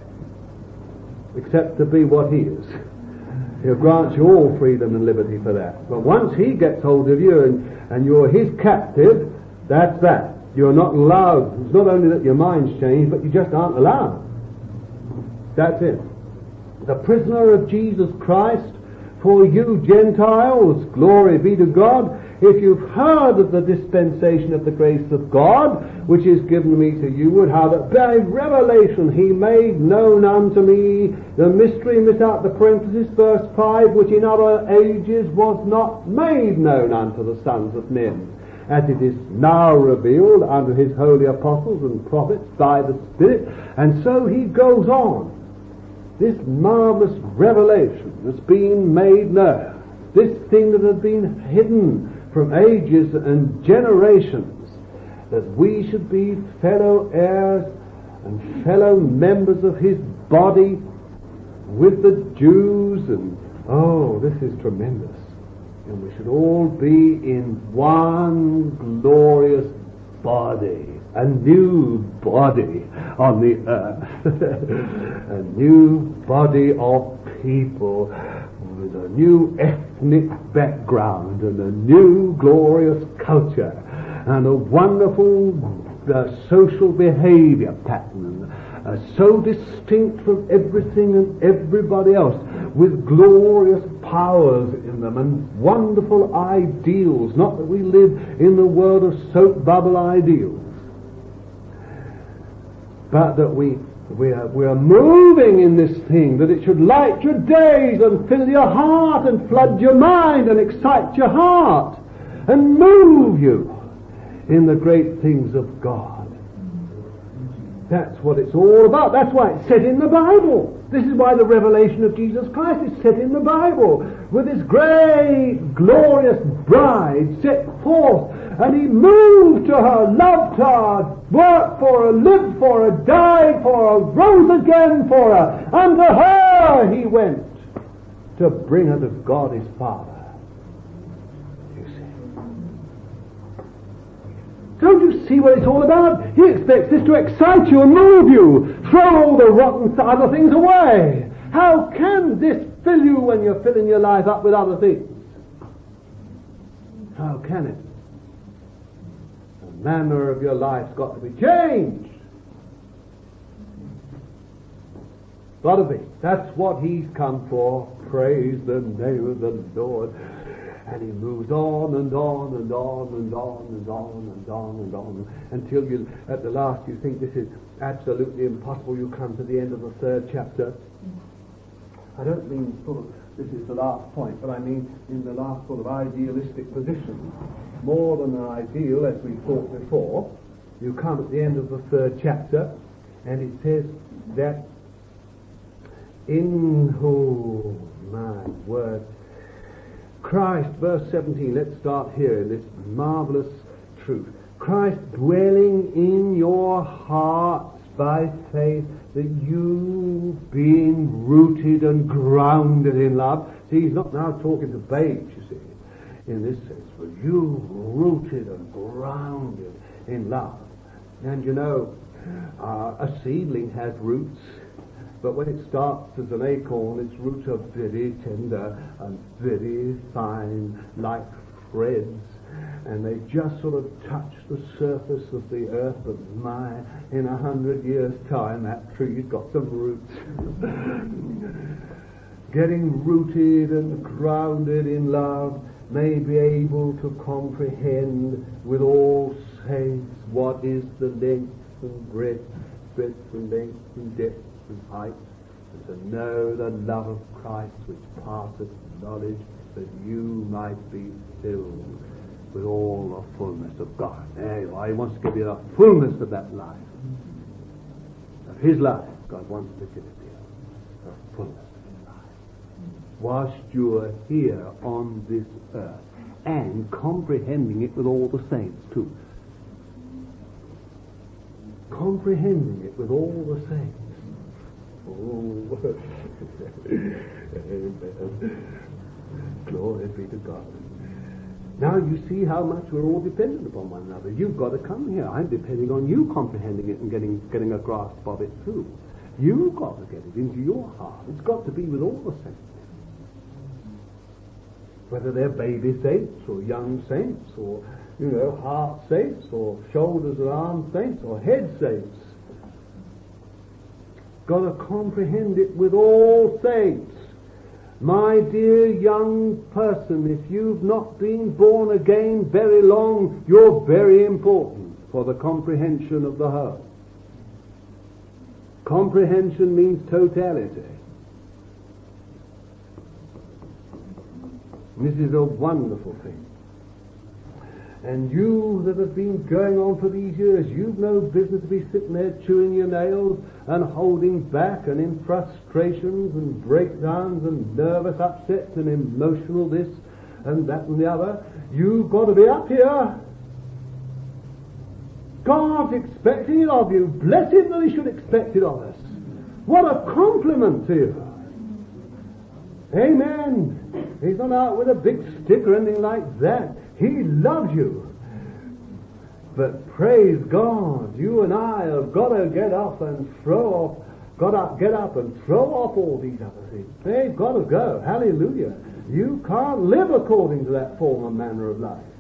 except to be what he is. He'll grant you all freedom and liberty for that. But once he gets hold of you and, and you're his captive, that's that. You're not allowed. It's not only that your mind's changed, but you just aren't allowed. That's it. The prisoner of Jesus Christ, for you Gentiles, glory be to God. If you've heard of the dispensation of the grace of God, which is given me to you, and how that by revelation he made known unto me the mystery, miss out the parenthesis, verse five, which in other ages was not made known unto the sons of men, as it is now revealed unto his holy apostles and prophets by the Spirit. And so he goes on. This marvelous revelation that's been made known, this thing that has been hidden from ages and generations, that we should be fellow heirs and fellow members of his body with the Jews, and oh, this is tremendous. And we should all be in one glorious body, a new body on the earth, a new body of people with a new ethnic background and a new glorious culture and a wonderful uh, social behavior pattern, uh, so distinct from everything and everybody else, with glorious powers in them and wonderful ideals. Not that we live in the world of soap bubble ideals, but that we We are, we are moving in this thing, that it should light your days and fill your heart and flood your mind and excite your heart and move you in the great things of God. That's what it's all about. That's why it's set in the Bible. This is why the revelation of Jesus Christ is set in the Bible, with his great, glorious bride set forth. And he moved to her, loved her, worked for her, lived for her, died for her, rose again for her. Unto her he went to bring her to God his Father. You see? Don't you see what it's all about? He expects this to excite you and move you. Throw all the rotten other things away. How can this fill you when you're filling your life up with other things? How can it? The manner of your life's got to be changed. Got to be. That's what he's come for. Praise the name of the Lord. And he moves on and on and on and on and on and on and on until you, at the last, you think this is absolutely impossible. You come to the end of the third chapter I don't mean sort of, this is the last point, but I mean in the last sort of idealistic position. More than an ideal, as we thought before, you come at the end of the third chapter, and it says that in, oh my word, Christ, verse seventeen, let's start here in this marvelous truth. Christ dwelling in your hearts by faith, that you being rooted and grounded in love. See, he's not now talking to babes, you see, in this sense, but you rooted and grounded in love. And you know, uh, a seedling has roots, but when it starts as an acorn, its roots are very tender and very fine, like threads, and they just sort of touch the surface of the earth. But my, in a hundred years' time, that tree's got some roots. Getting rooted and grounded in love, may be able to comprehend with all saints what is the length and breadth, breadth and length and depth and height, and to know the love of Christ which passeth knowledge, that you might be filled with all the fullness of God. There you are. He wants to give you the fullness of that life. Of His life, God wants to give it to you. The fullness of His life. Whilst you are here on this earth, and comprehending it with all the saints too. Comprehending it with all the saints. Oh, glory be to God. Now you see how much we're all dependent upon one another. You've got to come here. I'm depending on you comprehending it and getting getting a grasp of it too. You've got to get it into your heart. It's got to be with all the saints. Whether they're baby saints or young saints or, you know, heart saints or shoulders and arm saints or head saints. Got to comprehend it with all saints. My dear young person, if you've not been born again very long, you're very important for the comprehension of the whole. Comprehension means totality. This is a wonderful thing. And you that have been going on for these years, you've no business to be sitting there chewing your nails and holding back and in frustrations and breakdowns and nervous upsets and emotional this and that and the other. You've got to be up here. God's expecting it of you. Bless Him that He should expect it of us. What a compliment to you. Amen. He's not out with a big stick or anything like that. He loves you. But praise God, you and I have got to get up and throw off, got to get up and throw off all these other things. They've got to go. Hallelujah. You can't live according to that form and manner of life.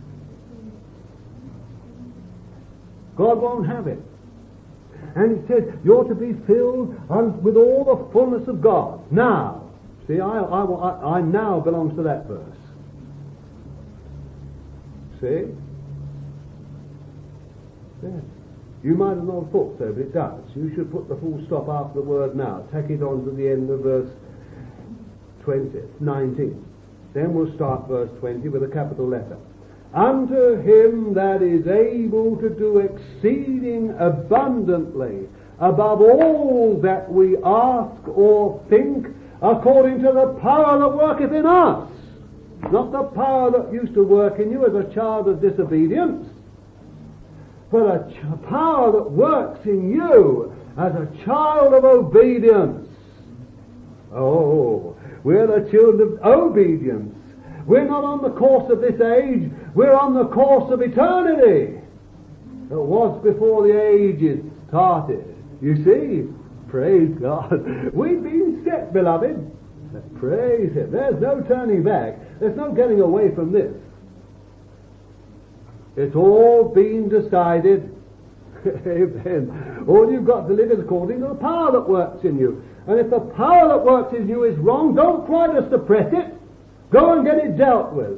God won't have it. And He says, you're to be filled un- with all the fullness of God. Now, see, I, I, I, I now belongs to that verse. See? Yeah. You might have not thought so, but it does. You should put the full stop after the word now. Take it on to the end of verse twenty, nineteen. Then we'll start verse twenty with a capital letter. Unto Him that is able to do exceeding abundantly above all that we ask or think, according to the power that worketh in us. Not the power that used to work in you as a child of disobedience, but a ch- power that works in you as a child of obedience. Oh, we're the children of obedience. We're not on the course of this age, we're on the course of eternity. It was before the ages started. You see, praise God. We've been set, beloved. Praise Him. There's no turning back. There's no getting away from this. It's all been decided. Amen. All you've got to live is according to the power that works in you. And if the power that works in you is wrong, don't try to suppress it. Go and get it dealt with.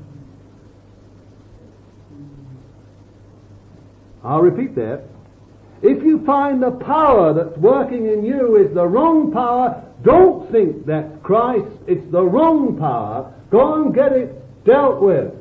I'll repeat that. If you find the power that's working in you is the wrong power, don't think that's Christ. It's the wrong power. Go and get it dealt with.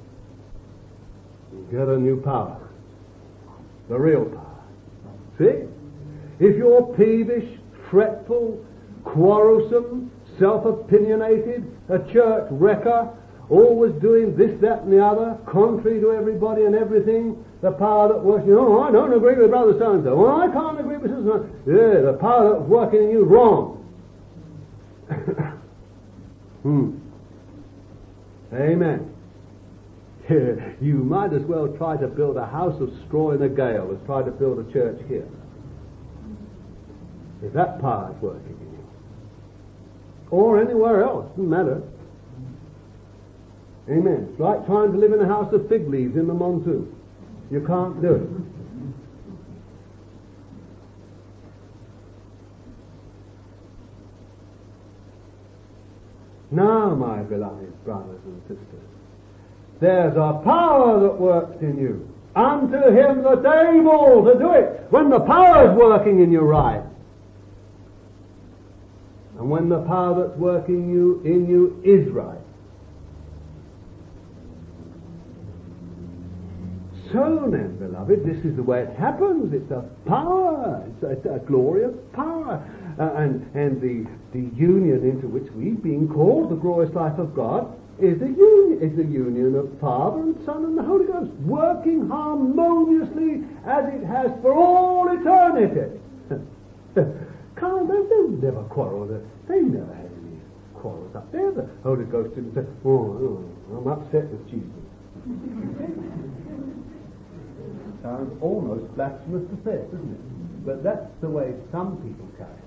Get a new power. The real power. See? If you're peevish, fretful, quarrelsome, self-opinionated, a church wrecker, always doing this, that, and the other, contrary to everybody and everything, the power that works in you, oh, I don't agree with brother so-and-so, oh, I can't agree with so-and-so. Yeah, the power that's working in you is wrong. hmm. Amen. You might as well try to build a house of straw in a gale as try to build a church here. If that power is working in you. Or anywhere else, doesn't matter. Amen. It's like trying to live in a house of fig leaves in the monsoon. You can't do it. Now, my beloved brothers and sisters, there's a power that works in you. Unto him that's able to do it. When the power is working in you right. And when the power that's working you in you is right. So then, beloved, this is the way it happens. It's a power. It's a, it's a glorious power. Uh, and and the, the union into which we've been called, the glorious life of God, is the union, is the union of Father and Son and the Holy Ghost, working harmoniously as it has for all eternity. Can't they? They've never quarrelled. They've never had any quarrels up there. The Holy Ghost didn't say, oh, oh I'm upset with Jesus. Sounds almost blasphemous to say it, doesn't it? But that's the way some people carry it.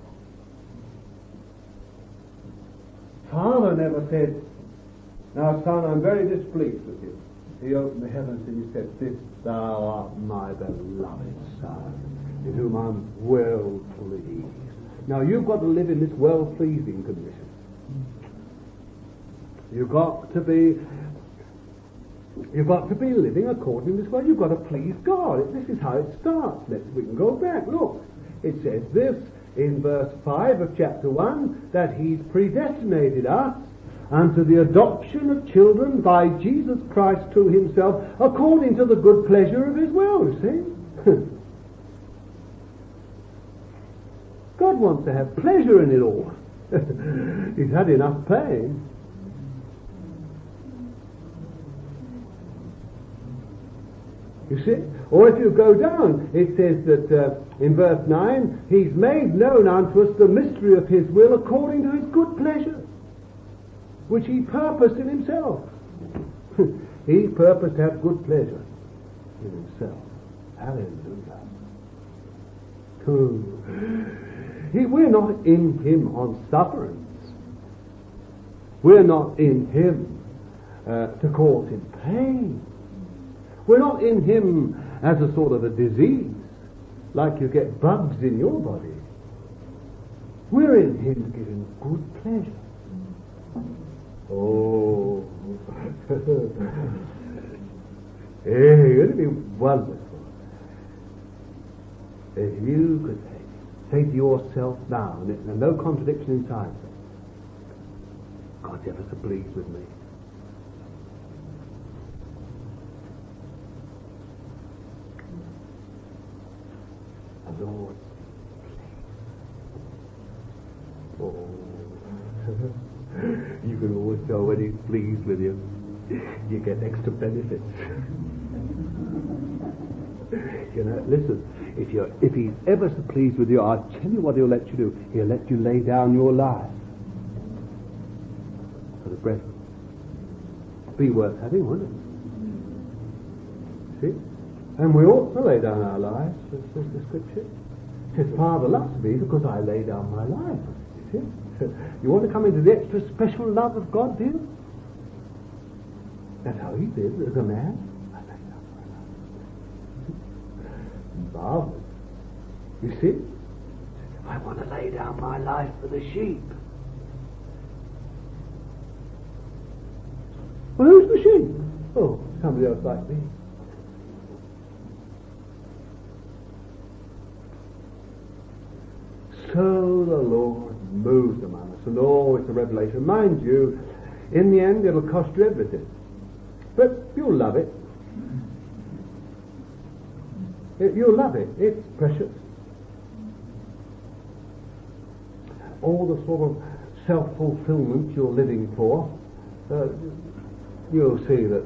Father never said, now son, I'm very displeased with you. He opened the heavens and he said, this thou art my beloved Son, in whom I'm well pleased. Now you've got to live in this well-pleasing condition. You've got to be You've got to be living according to this way. You've got to please God. This is how it starts. Let's, we can go back. Look, it says this in verse five of chapter one, that he's predestinated us unto the adoption of children by Jesus Christ to himself, according to the good pleasure of his will, you see. God wants to have pleasure in it all. He's had enough pain. You see? Or if you go down, it says that uh, in verse nine, he's made known unto us the mystery of his will according to his good pleasure, which he purposed in himself. He purposed to have good pleasure in himself. Hallelujah. He, we're not in him on sufferance. We're not in him uh, to cause him pain. We're not in him as a sort of a disease, like you get bugs in your body. We're in him to give him good pleasure. Oh, hey, it'd be wonderful if you could say, say to yourself now, and there's no contradiction inside, God's ever so pleased with me. Lord, oh, you can always tell when he's pleased with you. You get extra benefits. You know, listen, if you're if he's ever so pleased with you, I'll tell you what he'll let you do. He'll let you lay down your life for the brethren. Be worth having, wouldn't it? See? And we ought to lay down our lives, as says the Scripture. It says, Father loves me because I lay down my life. You see? You want to come into the extra special love of God, do you? That's how he did as a man. I lay down my life. Marvelous. You see? I want to lay down my life for the sheep. Well, who's the sheep? Oh, somebody else like me. so the Lord moves among us. And oh, it's a revelation. Mind you, in the end it'll cost you everything. But you'll love it. it you'll love it. It's precious. All the sort of self-fulfillment you're living for, uh, you'll see that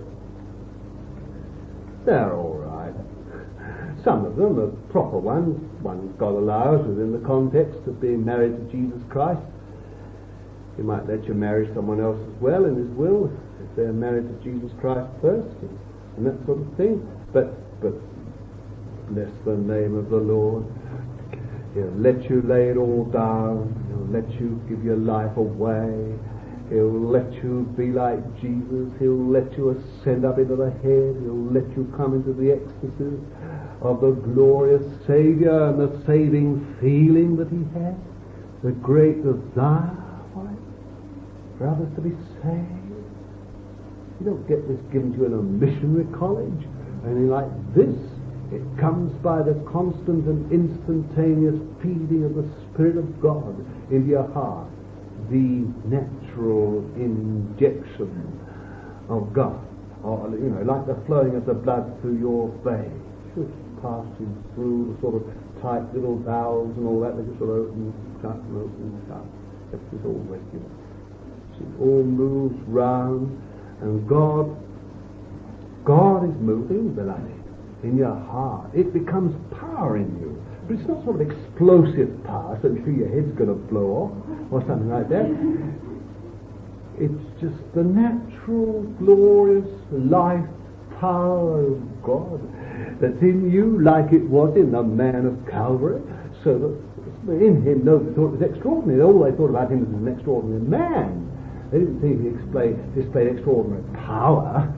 they're all right. Some of them are proper ones. One God allows within the context of being married to Jesus Christ. He might let you marry someone else as well in His will if they're married to Jesus Christ first, and that sort of thing. But but bless the name of the Lord. He'll let you lay it all down. He'll let you give your life away. He'll let you be like Jesus. He'll let you ascend up into the head. He'll let you come into the ecstasy of the glorious Saviour and the saving feeling that He has. The great desire for it, for others to be saved. You don't get this given to you in a missionary college, anything like this. It comes by the constant and instantaneous feeding of the Spirit of God into your heart, the natural injection of God, or you know, like the flowing of the blood through your veins, just passing through the sort of tight little valves and all that. They just sort of open and shut and open and shut. It's all regular. It all moves round, and God, God is moving, beloved, in your heart. It becomes power in you. But it's not sort of explosive power, so you feel your head's going to blow off, or something like that. It's just the natural, glorious life power of God that's in you, like it was in the man of Calvary, so that in him nobody thought it was extraordinary. All they thought about him was an extraordinary man. They didn't think he displayed, displayed extraordinary power.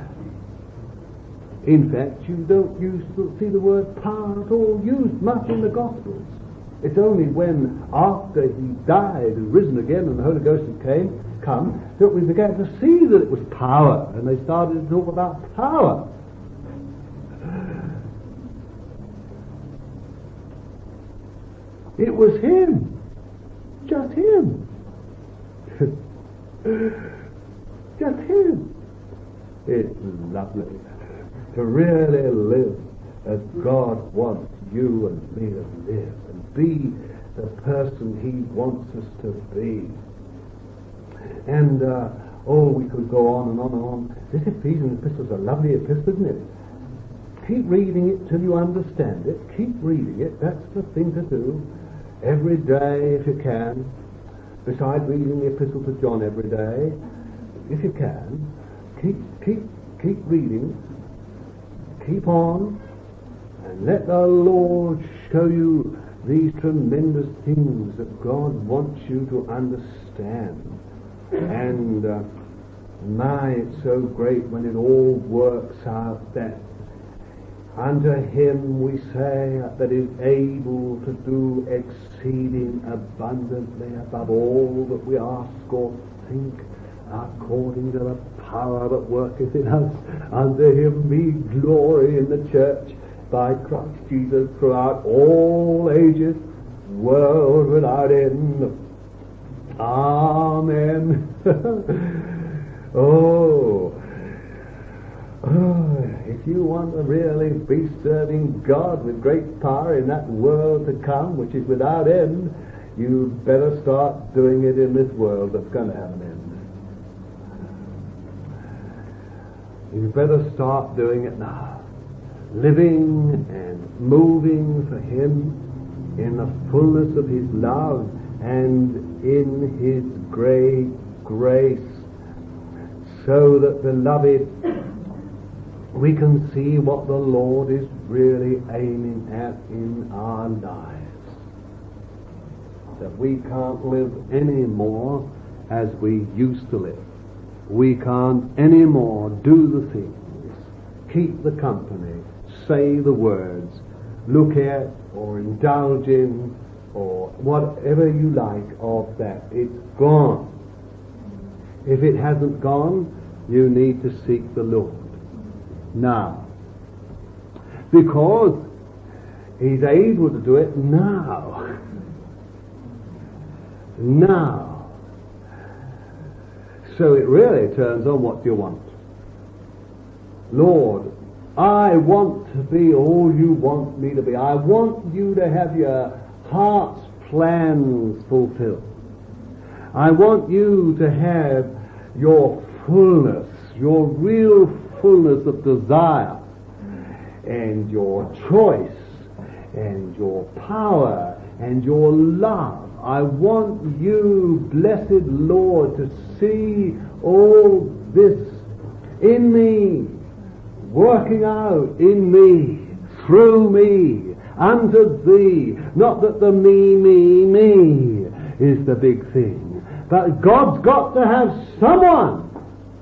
In fact, you don't use to see the word power at all used much in the Gospels. It's only when, after he died and risen again and the Holy Ghost had came, come, that we began to see that it was power, and they started to talk about power. It was him. Just him. Just him. It's lovely to really live as God wants you and me to live, and be the person He wants us to be. And uh, oh, we could go on and on and on. This Ephesians epistle is a lovely epistle, isn't it? Keep reading it till you understand it. Keep reading it. That's the thing to do. Every day, if you can. Besides reading the epistle to John every day, if you can, keep keep keep reading. Keep on, and let the Lord show you these tremendous things that God wants you to understand. And uh, my, it's so great when it all works out that unto Him we say that is able to do exceeding abundantly above all that we ask or think, according to the power that worketh in us. Unto Him be glory in the church by Christ Jesus throughout all ages, world without end. Amen. oh, oh, if you want to really be serving God with great power in that world to come, which is without end, you better start doing it in this world that's going to have an end. You better start doing it now. Living and moving for Him in the fullness of His love and in His great grace, so that, beloved, we can see what the Lord is really aiming at in our lives. That we can't live any more as we used to live. We can't anymore do the things, keep the company, say the words, look at or indulge in or whatever you like of that. It's gone. If it hasn't gone, you need to seek the Lord now, because He's able to do it now. now. So it really turns on what do you want. Lord, I want to be all you want me to be. I want you to have your heart's plans fulfilled. I want you to have your fullness, your real fullness of desire, and your choice, and your power, and your love. I want you, blessed Lord, to see all this in me, working out in me, through me, unto thee. Not that the me, me, me is the big thing, but God's got to have someone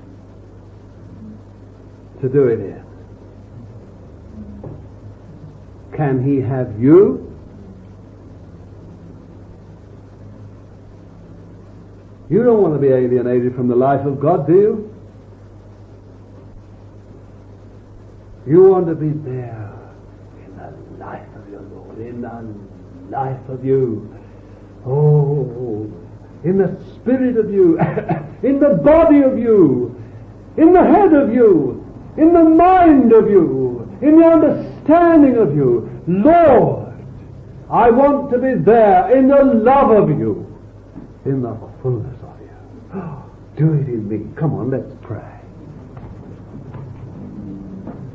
to do it in. Can he have you? You don't want to be alienated from the life of God, do you? You want to be there in the life of your Lord, in the life of you. Oh, in the spirit of you, in the body of you, in the head of you, in the mind of you, in the understanding of you. Lord, I want to be there in the love of you, in the fullness of you. Do it in me. Come on, let's pray.